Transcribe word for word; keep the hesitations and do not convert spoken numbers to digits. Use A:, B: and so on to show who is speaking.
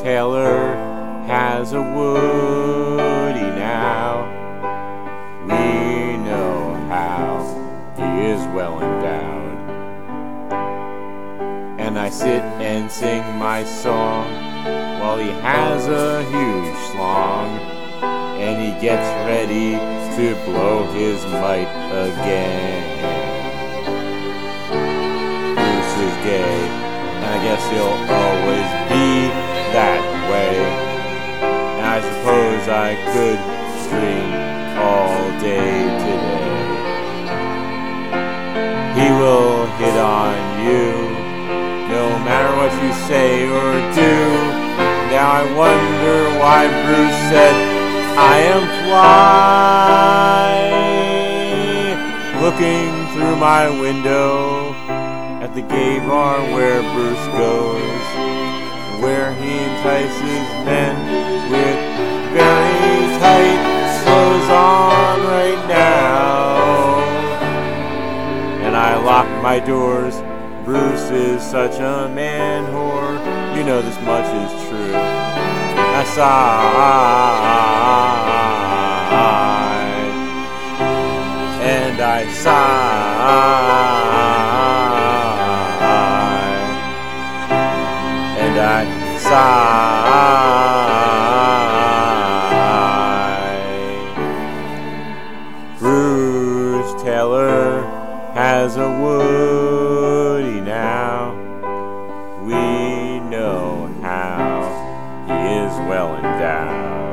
A: Taylor has a Woody now. We know how he is well endowed. And I sit and sing my song while he has a huge slong, and he gets ready to blow his mite again. Bruce is gay, and I guess he'll always be that way. And I suppose I could dream all day today. He will hit on you, no matter what you say or do. Now I wonder why Bruce said, I am fly. Looking through my window at the gay bar where Bruce goes, where he entices men with very tight clothes on right now. And I lock my doors. Bruce is such a man whore. You know this much is true. I sighed, and I sighed, and I sighed. Bruce Taylor has a Woody now. We know how he is well endowed.